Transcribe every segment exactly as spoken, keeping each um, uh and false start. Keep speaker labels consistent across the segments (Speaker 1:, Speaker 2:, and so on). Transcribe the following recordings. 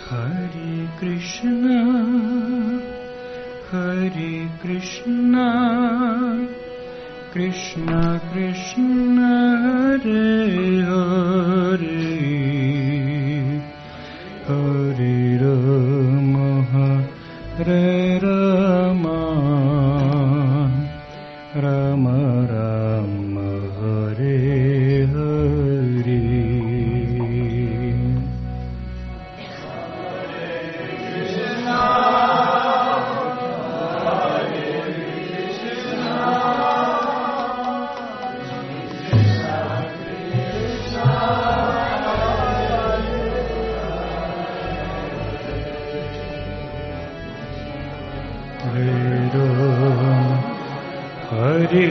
Speaker 1: Hare Krishna, Hare Krishna, Krishna Krishna, Hare Hare, Hare Rama, Hare Rama, Rama Rama, Hare Hare. Hare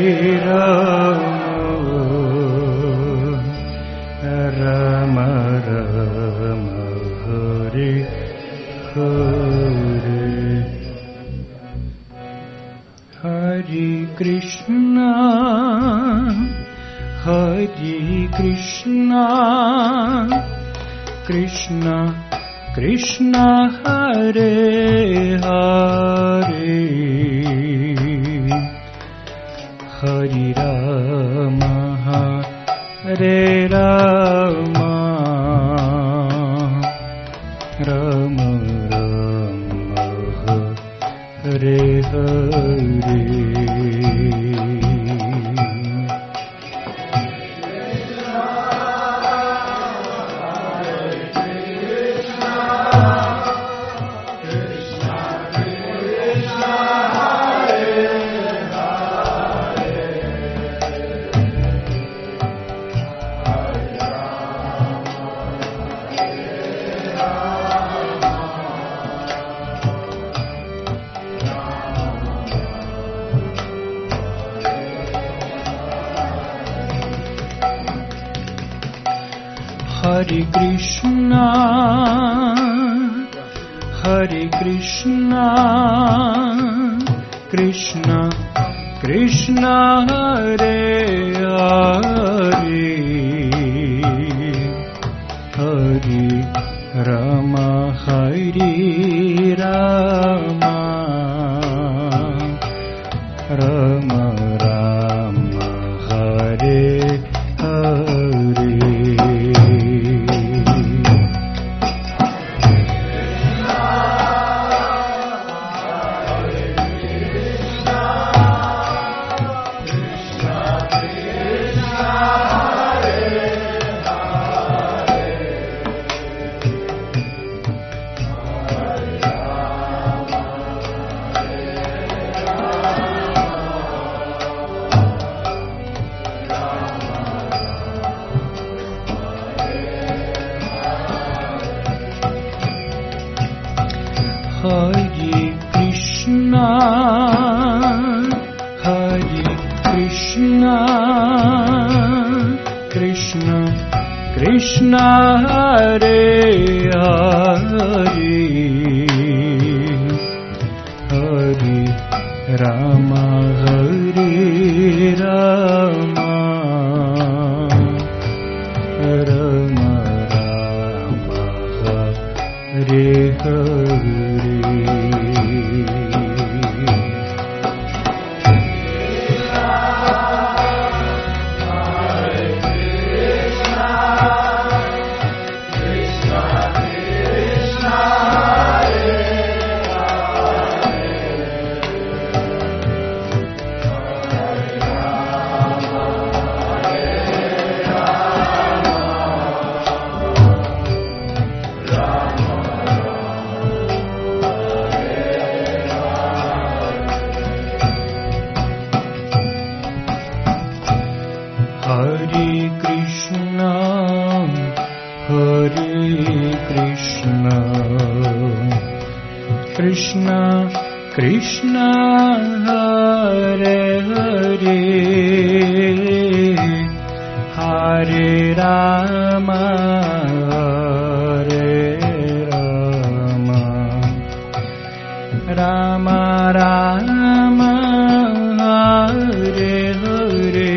Speaker 1: Rama, Rama Rama, Hare Hare. Hare Krishna, Hare Krishna, Krishna Krishna, Hare Hare, Hare Rama, Hare Rama, Rama Rama, Hare Hare. Hare Krishna, Hare Krishna, Krishna Krishna, Hare Hare, Hare Rama, Hare Rama, Rama Rama, Hare Hare. Hare Krishna, Hare Krishna, Krishna Krishna, Hare Hare, Hare Rama, Hare Rama, Rama Rama, Hare Hare. Hare Krishna, Hare Krishna, Krishna Krishna, Hare Hare, Hare Rama, Hare Rama, Rama Rama, Hare Hare.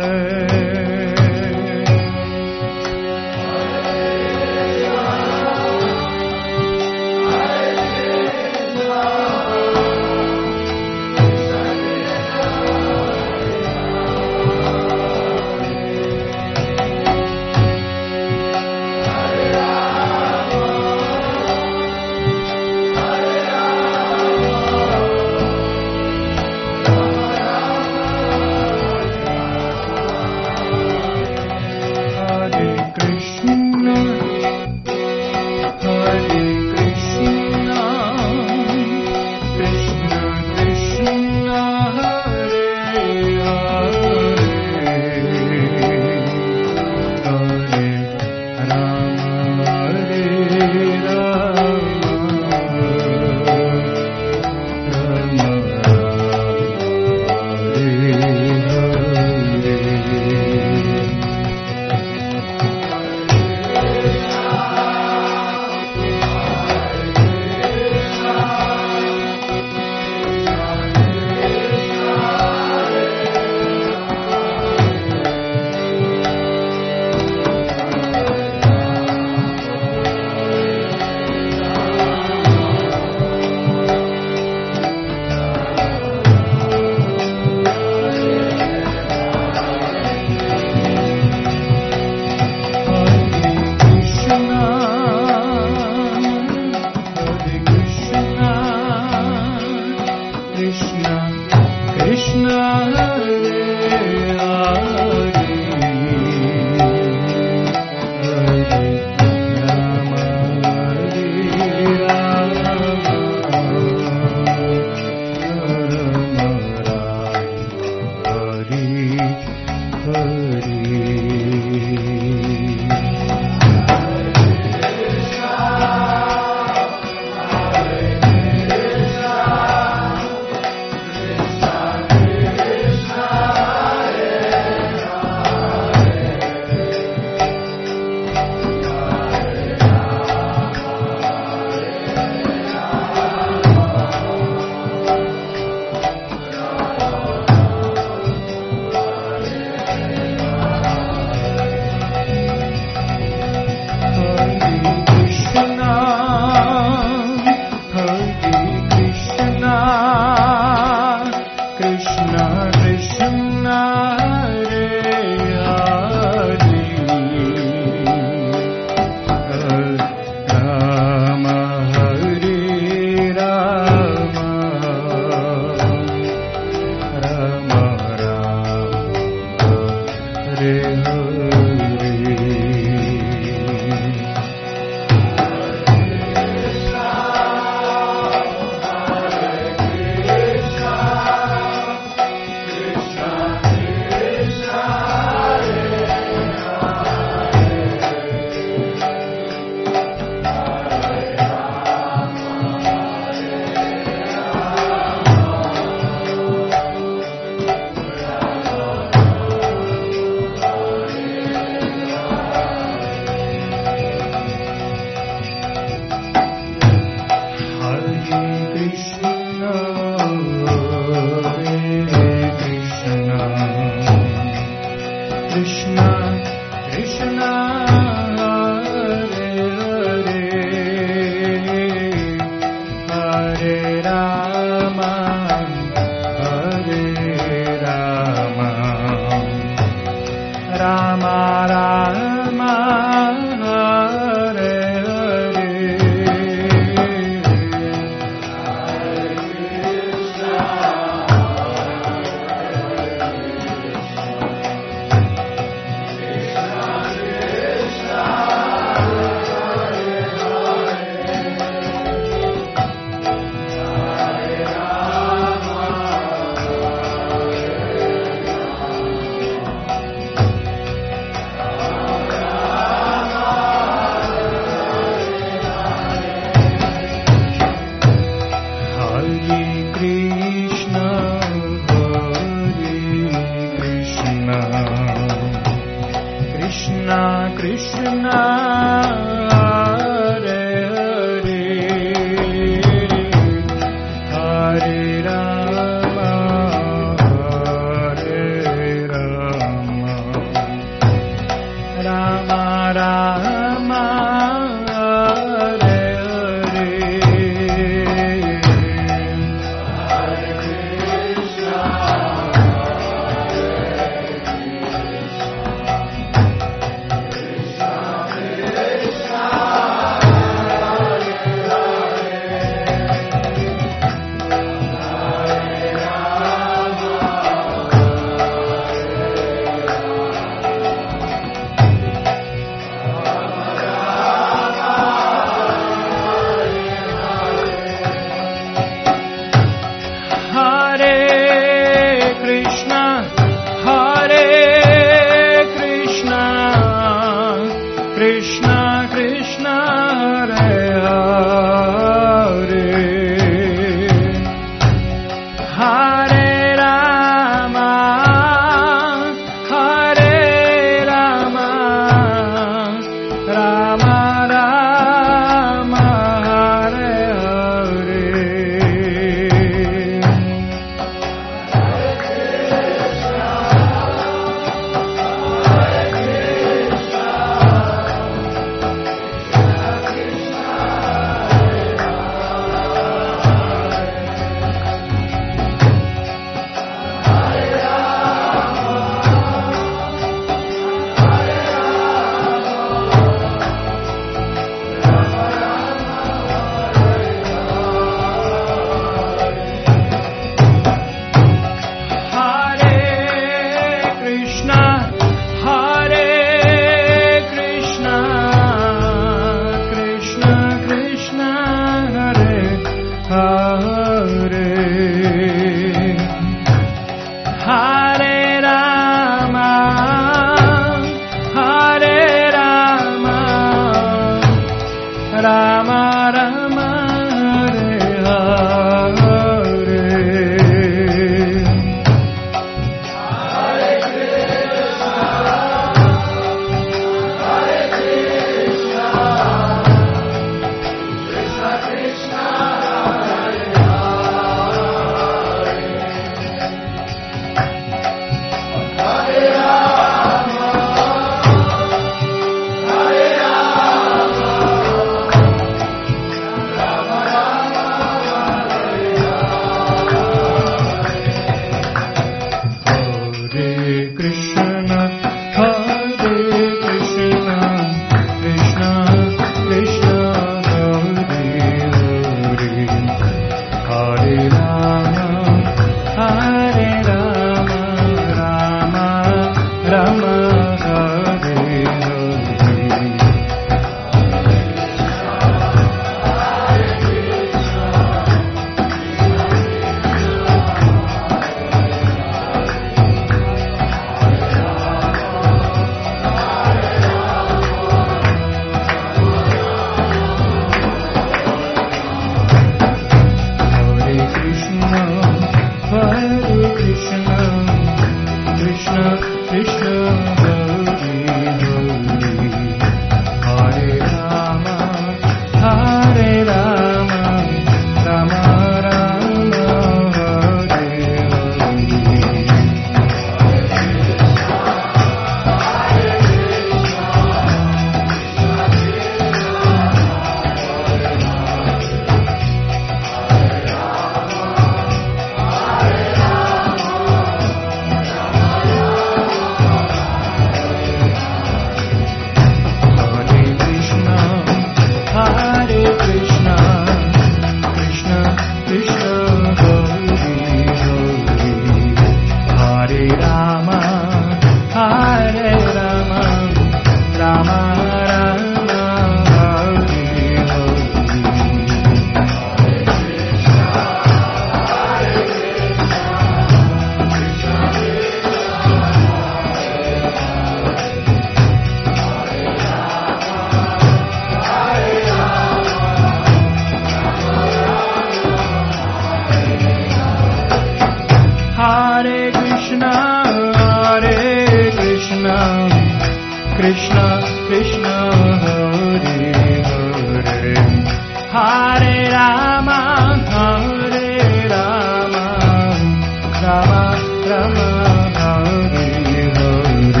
Speaker 1: Krishna, Krishna, Hare Hare, Hare Rama, Hare Rama, Rama Rama, Hare Hare.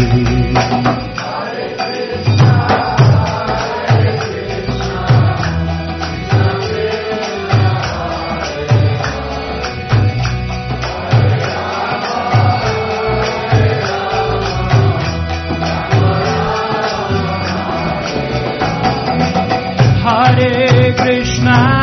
Speaker 1: Hare Krishna,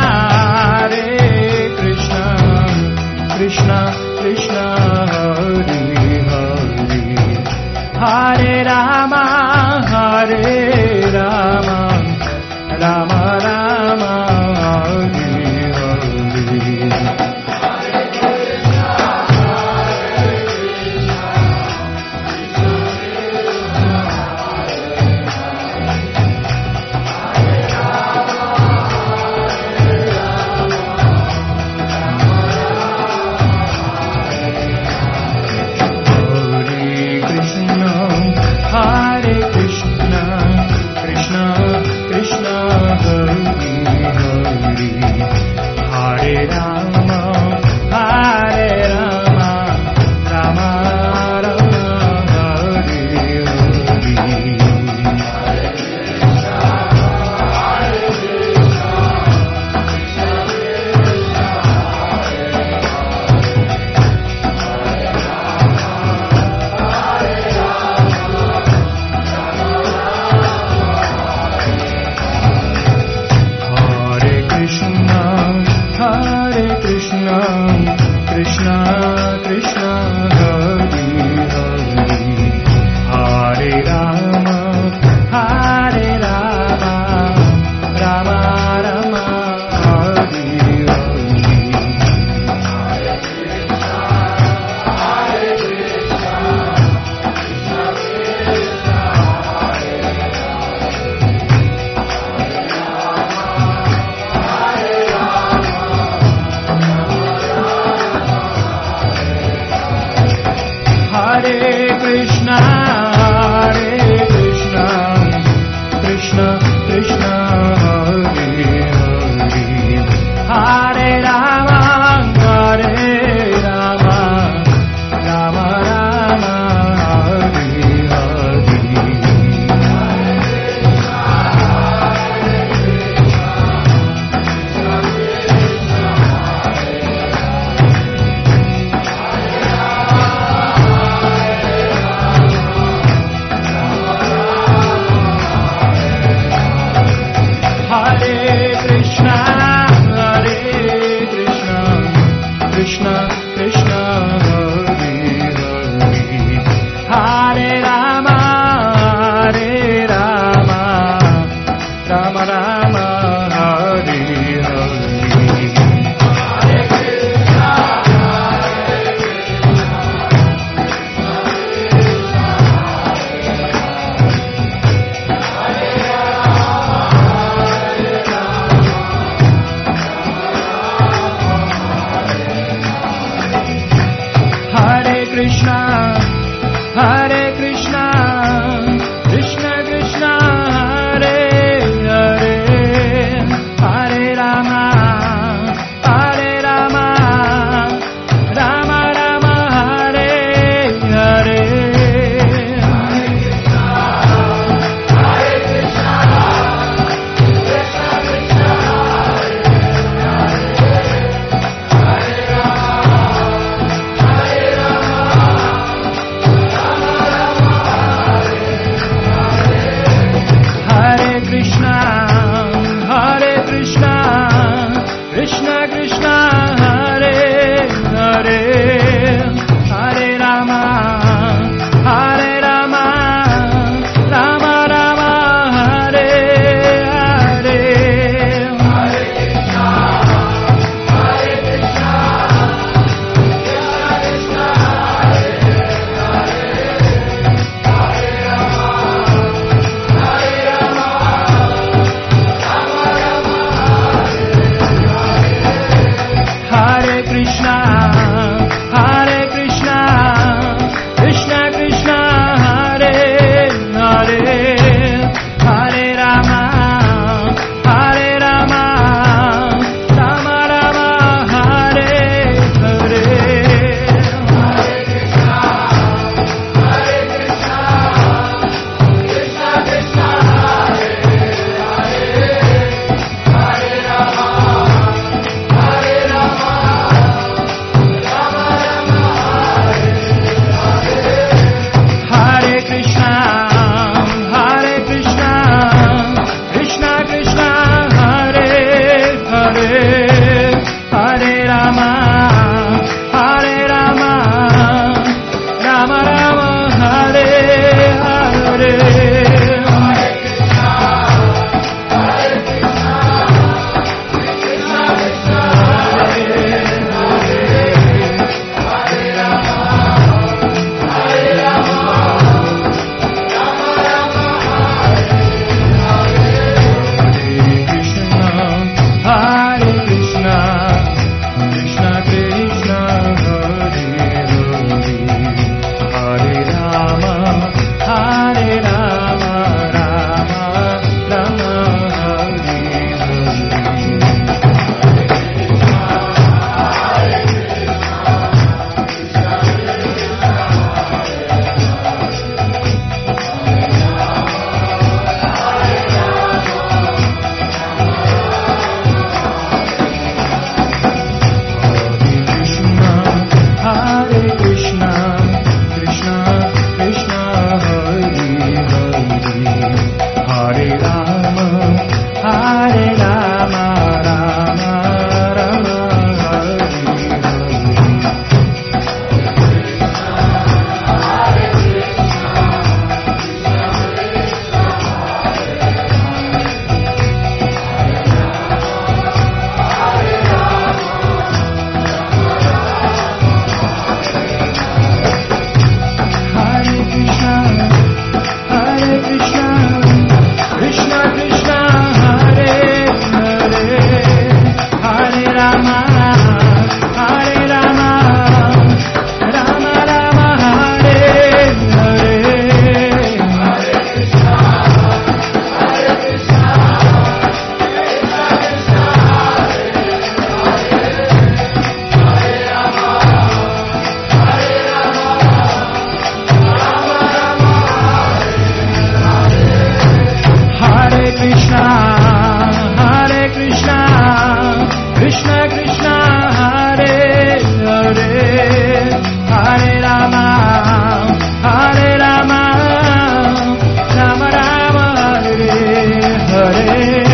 Speaker 1: Krishna, Hare Krishna, Krishna Krishna, Hare Hare, Hare Rama, Hare Rama, Rama Rama, Hare Hare.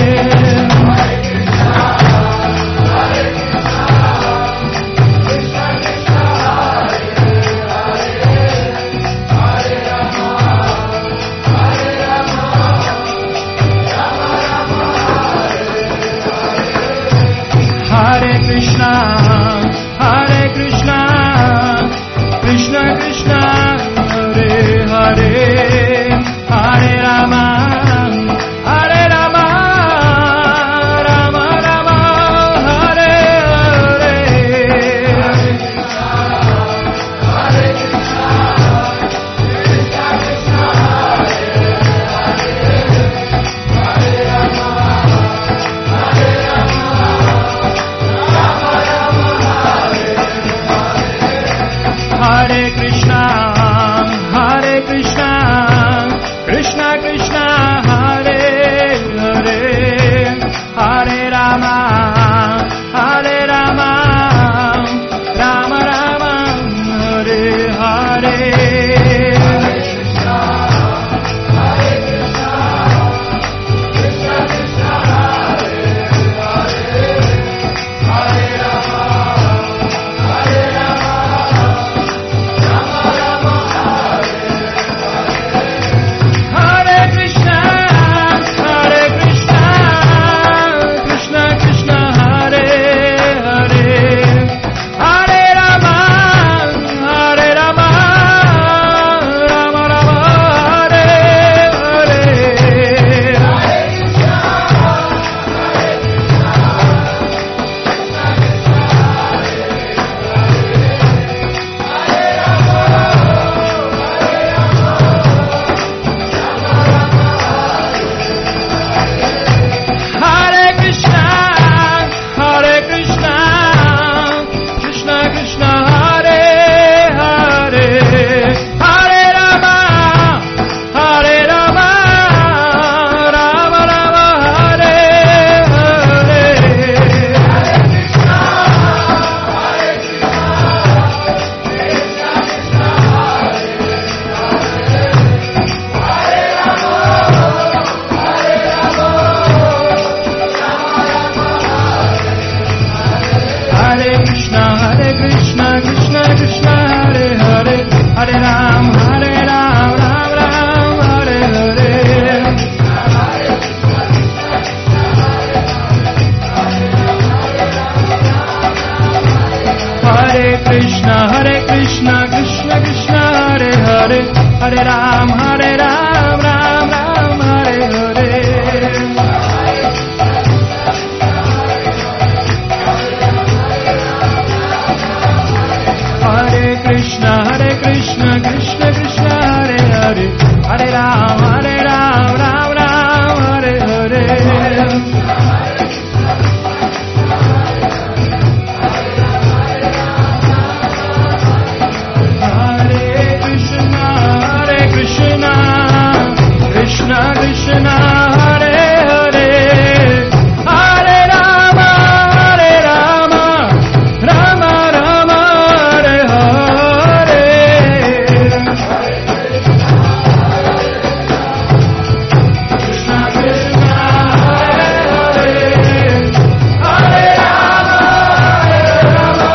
Speaker 1: Hare Krishna, Hare Krishna, Krishna Krishna, Hare Hare, Hare Rama, Hare Rama, Rama Rama, Hare Hare. Hare Krishna, Krishna Krishna, Hare Rama, Hare Rama. Hare Krishna, Hare Krishna, Krishna Krishna, Hare Hare, Hare Rama, Hare Rama, Rama Rama, Hare Hare. Hare Krishna, Hare Krishna, Krishna Krishna, Hare Hare, Hare Rama, Hare Rama. Hare Krishna, Hare Krishna, Krishna Krishna, Hare Hare, Hare Rama, Hare Rama, Rama Rama, Hare Hare. Hare Krishna, Hare Krishna, Krishna Krishna, Hare Hare Krishna, Hare Krishna, Krishna Krishna, Hare Hare, Hare Rama, Hare Rama, Rama Rama, Hare Hare. Hare Krishna, Hare Krishna, Krishna Krishna, Hare Hare, Hare Rama, Hare Rama. Hare Krishna, Hare Krishna, Krishna Krishna, Hare Hare, Hare Ram, Hare Ram, Ram Ram, Hare Hare. Hare Krishna, Hare Krishna, Krishna Krishna, Hare Hare, Hare Ram, Hare Ram, Ram Ram, Hare Hare. Hare Krishna, Hare Krishna, Krishna Krishna, Hare Hare, Hare Ram, Hare Ram, Ram Ram, Hare Hare. Hare Krishna, Hare Krishna, Krishna Krishna, Hare Hare, Hare Rama, Hare Rama, Rama Rama, Hare Hare. Krishna Krishna, Hare Hare, Hare Rama, Hare Rama,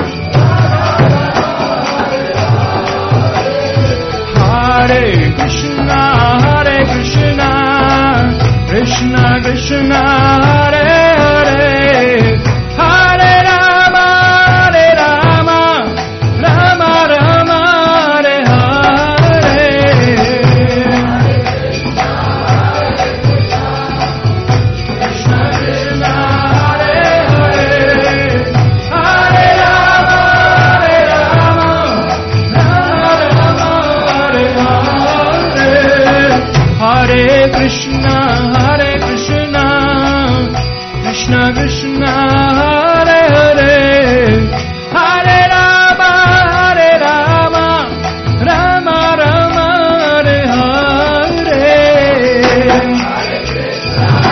Speaker 1: Hare Krishna, Hare Krishna, Krishna Krishna, Hare Hare, Hare Rama, Hare Rama, Rama Rama, Hare Hare. Krishna Krishna, Hare Hare, Hare Rama, Hare Rama, Rama Rama, Hare Hare. Hare Krishna, Hare Krishna, Krishna Krishna, Hare Hare, Hare Rama, Hare Rama, Rama Rama, Hare Hare. Hare Krishna,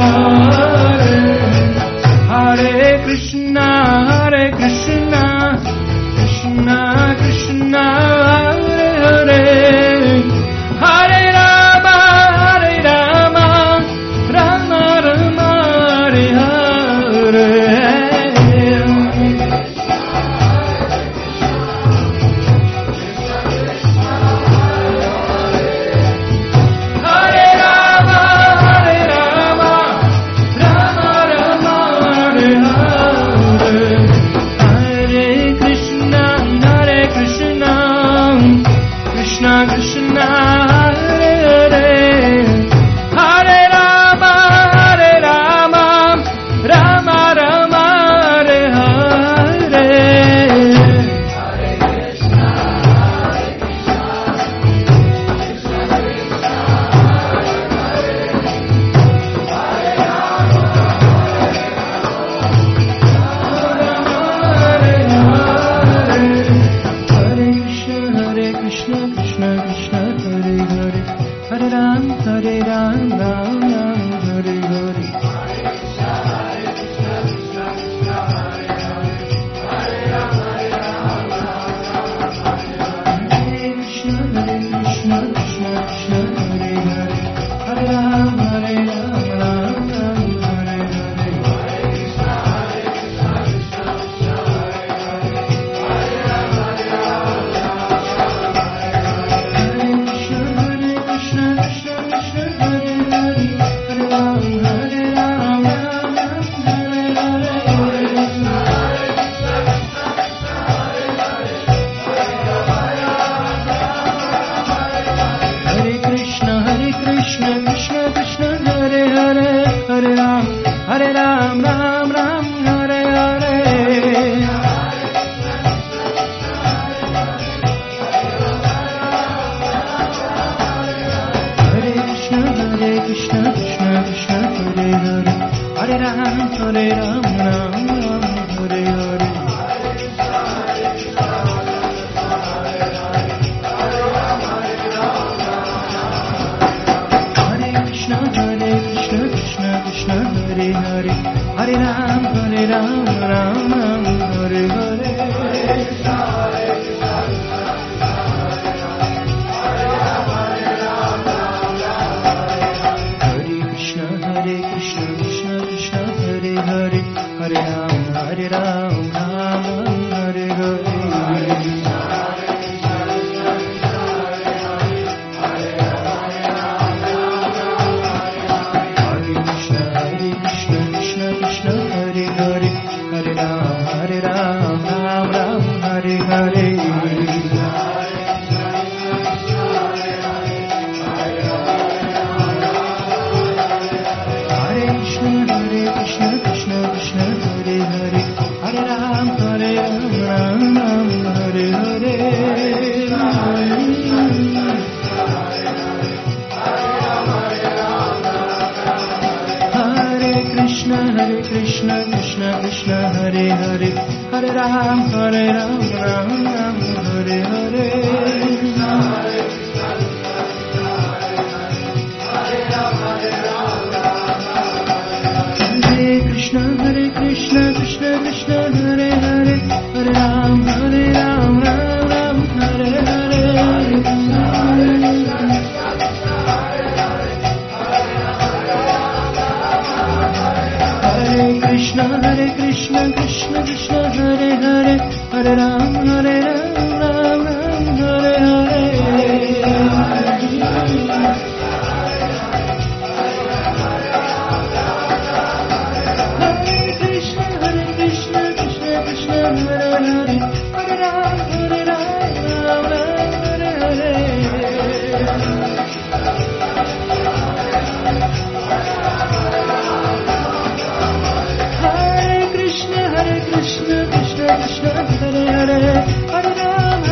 Speaker 2: Krishna, Hare Krishna, Krishna Krishna, Hare Hare, Hare Ram,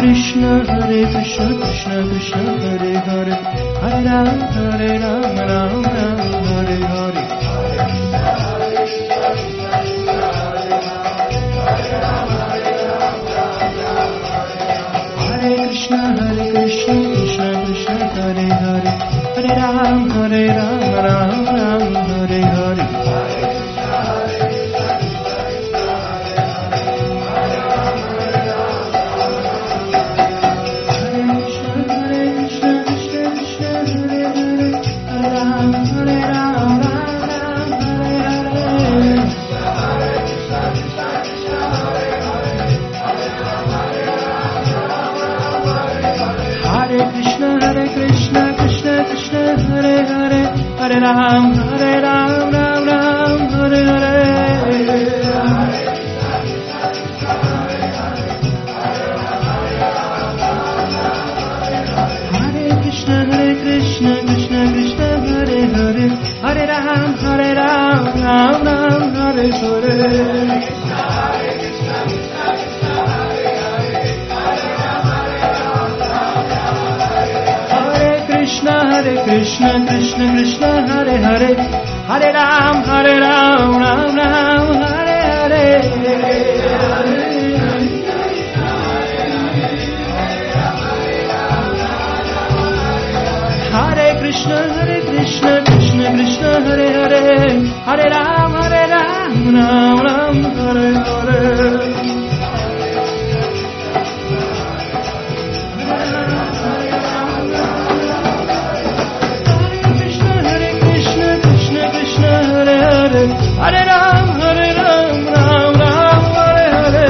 Speaker 1: Krishna, Hare Krishna, Krishna Krishna, Hare Hare, Hare Ram, Hare Ram, Ram Ram, Hare Hare. Hare Krishna, Hare Krishna, Krishna Krishna, Hare Hare, Hare Ram, Hare Ram, Ram Ram, Hare Hare. Hare Ram, Hare Ram, Ram Ram, Hare Hare. Hare Krishna, Hare Krishna, Krishna Krishna, Hare Hare, Hare Ram, Hare Ram, Ram Ram, Hare Hare. Hare Krishna, Krishna Krishna, Hare Hare, Hare Ram, Hare Ram, Ram Ram, Hare Hare. Hare Krishna, Hare Krishna, Krishna Krishna, Hare Hare, Hare Ram, Hare Ram, Ram Ram, Hare Hare. Hare Ram, Hare Ram, Ram Ram, Hare Hare.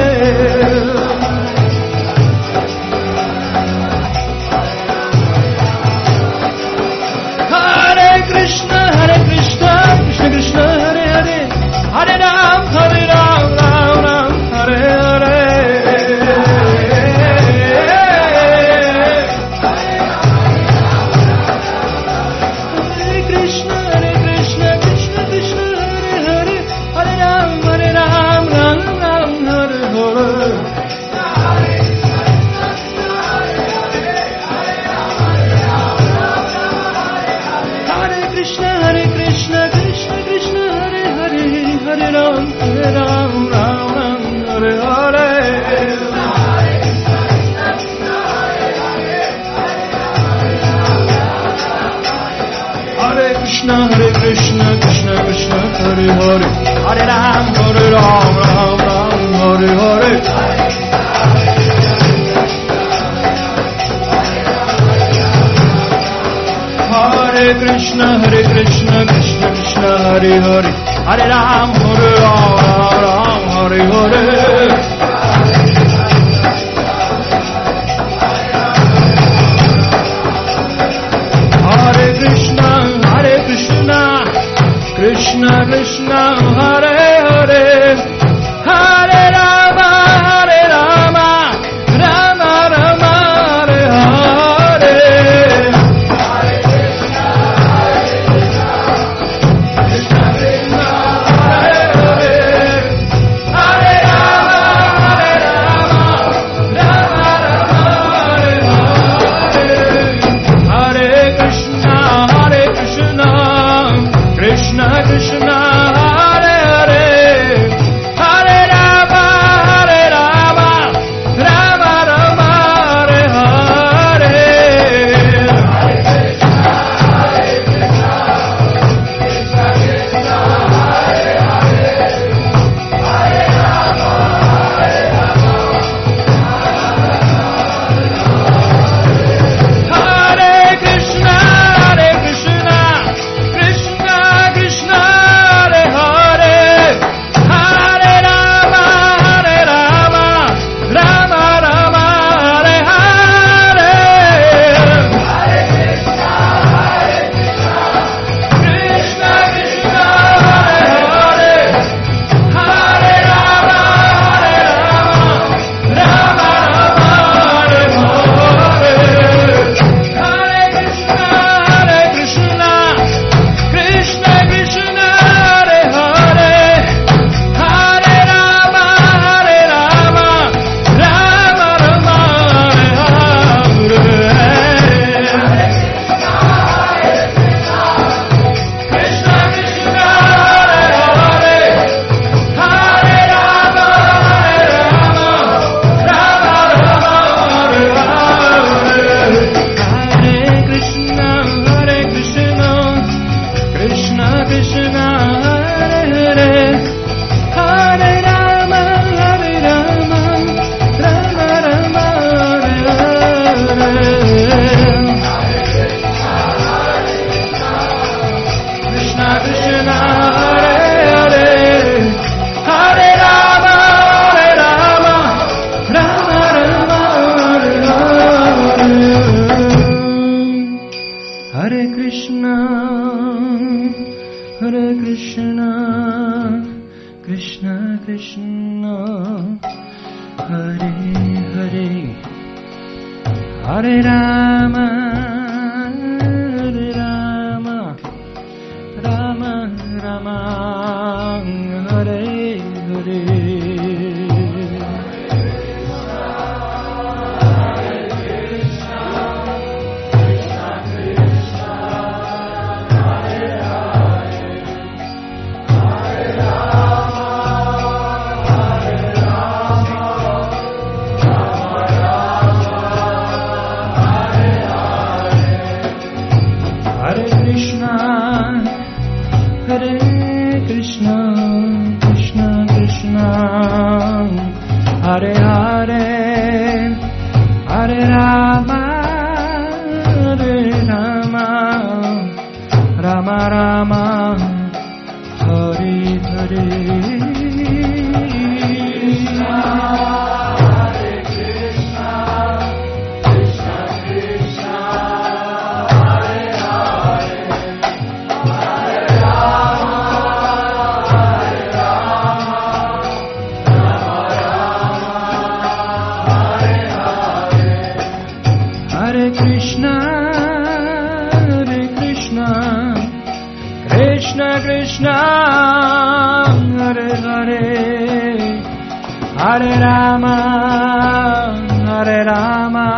Speaker 1: Hare Krishna, Hare Krishna, Krishna Krishna, Hare Hare, Hare Ram, Hare Ram, Ram Ram, Hare Hare. Hare Krishna, Hare Krishna, Krishna Krishna, Hare Ram, Hare Ram, Ram Ram, Hare Hare. Hare Krishna, Hare Krishna, Krishna Krishna, Hare Hare, Hare Ram, Hare Ram, Ram Ram, Hare Hare. Hare Krishna, Hare Krishna, Krishna Krishna, Hare Hare, Hare Ram, Hare Ram, Ram Ram, Hare Hare. Hare Krishna, Hare Krishna, Krishna Krishna, Hare Hare, Hare Ram, Hare Ram, Ram Ram, Hare Hare. Hare Krishna, Hare Krishna, Krishna Krishna, Hare Hare, Hare Rama, Hare Rama, Rama Rama, Hare Hare. Hare Krishna, Hare Krishna, Krishna Krishna, Hare Hare, Hare Rama, Hare Rama, Rama Rama, Hare Hare. Hare Krishna, Hare Krishna, Krishna Krishna, Hare Hare, Krishna, Hare Hare, Hare Rama, Hare Rama, Rama Rama, Hare Hare. Hare Hare, Hare Rama, Hare Rama, Rama Rama, Hare Hare. Hare Krishna, Krishna Krishna, Hare Hare, Hare Rama, Hare Rama, Rama Hare Krishna, Hare Krishna, Krishna Krishna, Hare Hare, Hare Rama, Hare Rama,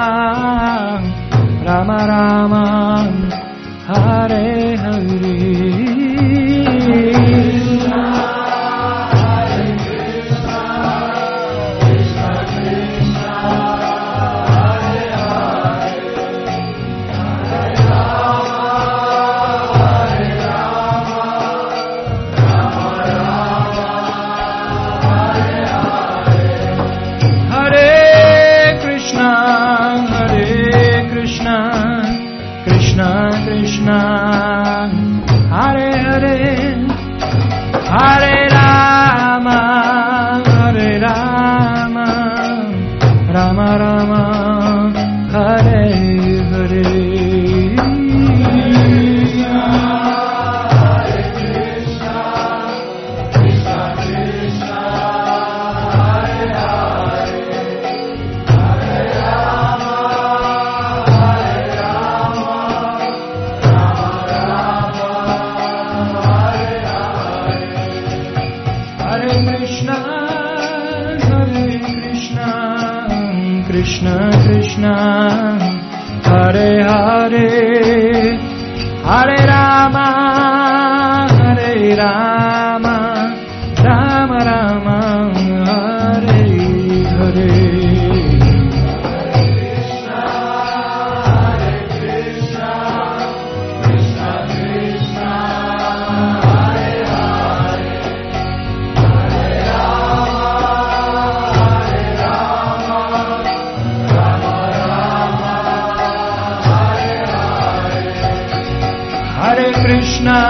Speaker 1: Rama Rama, Hare Hare. Krishna, Hare Hare, Hare Rama, Hare Rama, Rama Rama, Hare Hare. Hare Krishna, Krishna Krishna, Hare Hare, Hare Rama, Hare Rama, Hare Krishna, Hare Krishna, Krishna Krishna, Hare Hare, Hare Rama, Hare Rama, Rama Rama, Hare Hare. Hare Krishna,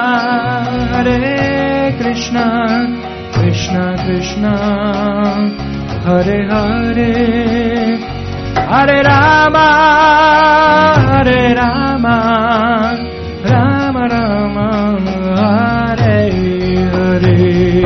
Speaker 1: Hare Krishna, Krishna Krishna, Hare Hare, Hare Rama, Hare Rama, Rama Rama, Hare Hare.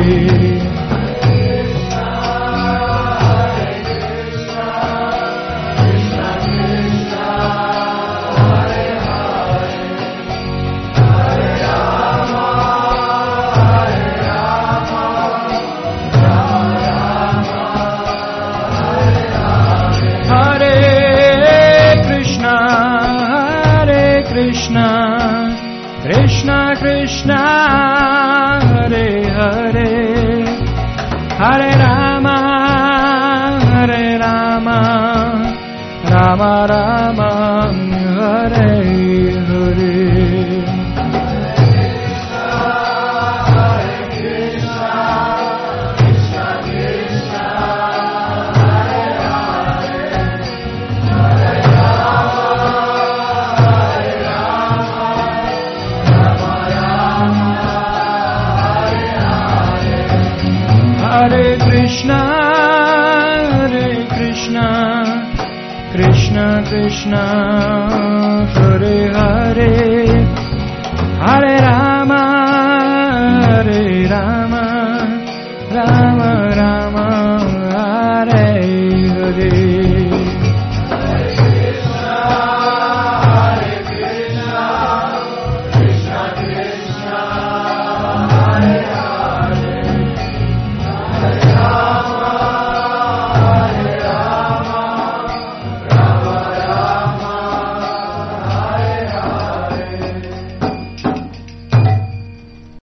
Speaker 1: Krishna Krishna, Hare Hare, Hare Rama, Hare Rama, Rama Rama, Hare Hare. Hare Krishna, Hare Krishna, Krishna Krishna, Hare Hare, Hare Rama, Hare Rama, Rama